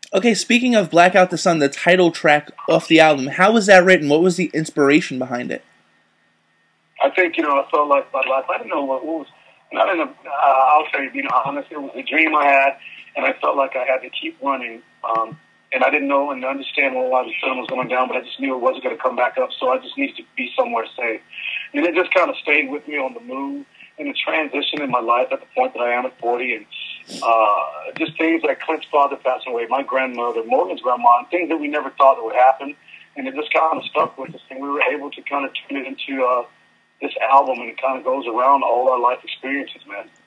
Okay, speaking of Blackout the Sun, the title track off the album, how was that written? What was the inspiration behind it? I think, I felt like my life, I didn't know what was, not in a, I'll say, honest, it was a dream I had, and I felt like I had to keep running. And I didn't know and understand why the sun was going down, but I just knew it wasn't going to come back up, so I just needed to be somewhere safe. And it just kind of stayed with me on the move and the transition in my life at the point that I am at 40, and just things like Clint's father passing away, my grandmother, Morgan's grandma, and things that we never thought that would happen, and it just kind of stuck with us, and we were able to kind of turn it into this album, and it kind of goes around all our life experiences, man.